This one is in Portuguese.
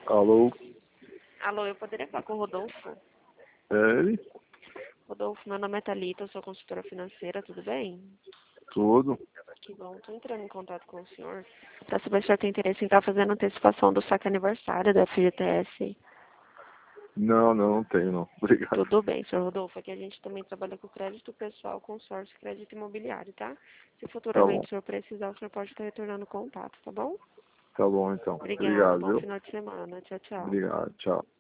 Alô? Alô, eu poderia falar com o Rodolfo? É ele? Rodolfo, meu nome é Thalita, eu sou consultora financeira, tudo bem? Tudo? Que bom, estou entrando em contato com o senhor para saber se o senhor tem interesse em estar fazendo antecipação do saque aniversário da FGTS. Não tenho não. Obrigado. Tudo bem, senhor Rodolfo, aqui a gente também trabalha com crédito pessoal, consórcio e crédito imobiliário, tá? Se Tá bom. futuramente o senhor precisar, o senhor pode estar retornando contato, tá bom? Tá bom então. Obrigada, Obrigado, bom viu? final de semana, tchau, tchau. Obrigado. Tchau.